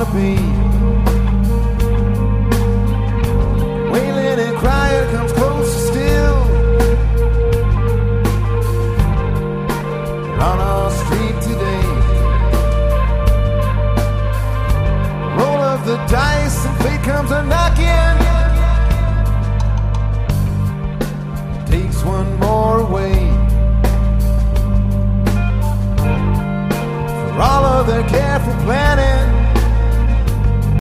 wanna be. Wailing and crying comes closer still. On our street today, roll of the dice and fate comes a knocking. Takes one